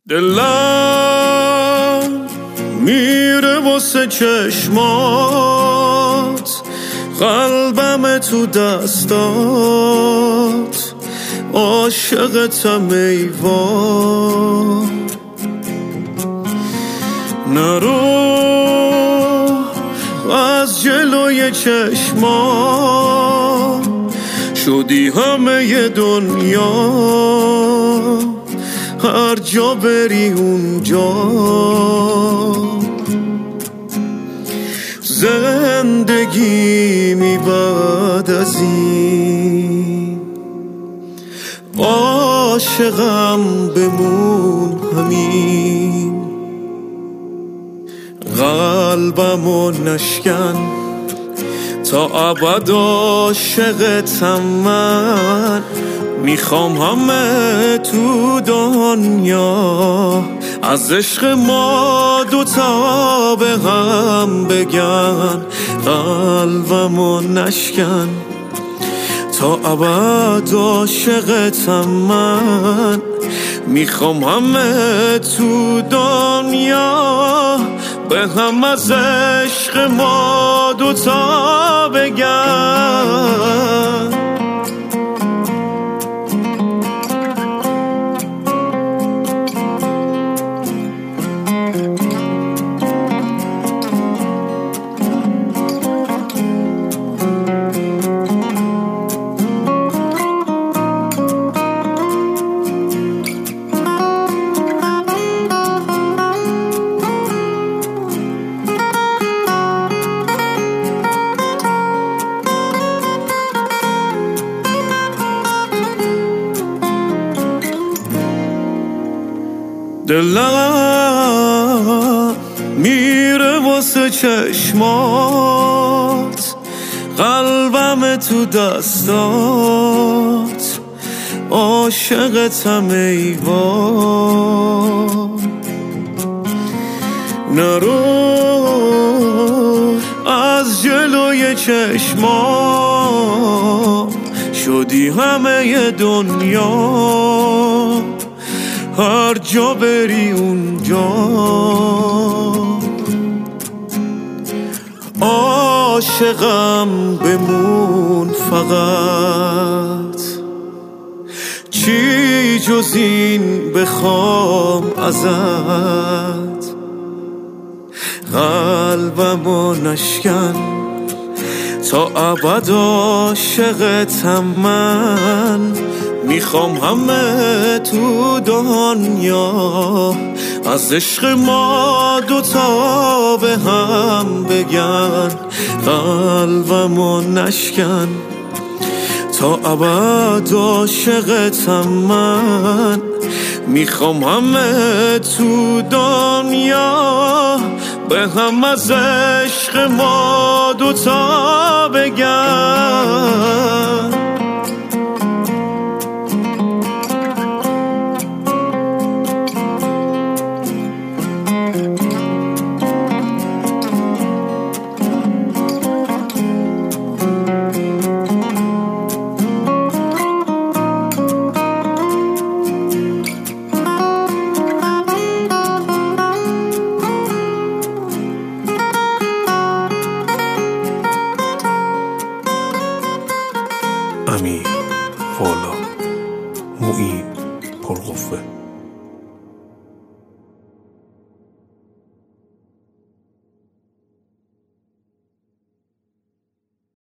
دلم میره واسه چشمات، قلبم تو دستات، عاشقتم ایوان. نرو از جلوی چشمات، شدی همه دنیا، هر جا بری اونجا. زندگی می بعد از این، عاشقم بمون همین. قلبمو نشکن تا ابد، عاشقتم من. میخوام همه تو دنیا از عشق ما دوتا به هم بگن. قلبمو نشکن تا ابد، عاشقتم من. میخوام همه تو دنیا به هم از عشق ما دوتا بگن. دلم میره واسه چشمات، قلبم تو دستات، عاشقتم ایوان. نرو از جلوی چشمات، شدی همه دنیا، هر جا بری اونجا. عاشقم بمون فقط، چی جز این بخوام ازت. قلبمو نشکن تا ابد، عاشقتم من. میخوام همه تو دنیا از عشق ما دوتا به هم بگن. قلبمو نشکن تا ابد، عاشقتم من. میخوام همه تو دنیا به هم از عشق ما دوتا بگن. امیر فولاد، معین پرقوه.